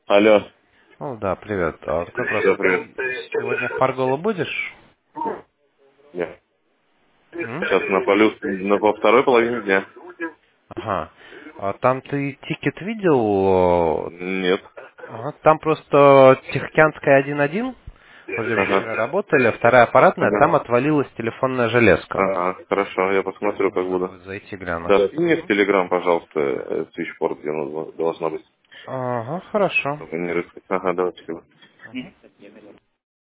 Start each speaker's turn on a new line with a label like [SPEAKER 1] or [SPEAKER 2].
[SPEAKER 1] Алло.
[SPEAKER 2] Ну да, привет. Как раз
[SPEAKER 1] Да, привет.
[SPEAKER 2] сегодня в Фарголо будешь?
[SPEAKER 1] Нет.
[SPEAKER 2] М?
[SPEAKER 1] Сейчас во второй половине дня.
[SPEAKER 2] Ага. Там ты тикет видел?
[SPEAKER 1] Нет.
[SPEAKER 2] Ага. Там просто Тихоокеанская 1.1, вроде бы
[SPEAKER 1] Ага.
[SPEAKER 2] вчера работали, вторая аппаратная,
[SPEAKER 1] Ага.
[SPEAKER 2] там отвалилась телефонная железка.
[SPEAKER 1] Ага, хорошо, я посмотрю, как
[SPEAKER 2] Нужно
[SPEAKER 1] буду.
[SPEAKER 2] будет зайти глянуть.
[SPEAKER 1] Да, скинь мне в Телеграм, пожалуйста, свичпорт, где должна быть.
[SPEAKER 2] Ага, хорошо.
[SPEAKER 1] Чтобы не рыскать. Ага, давайте.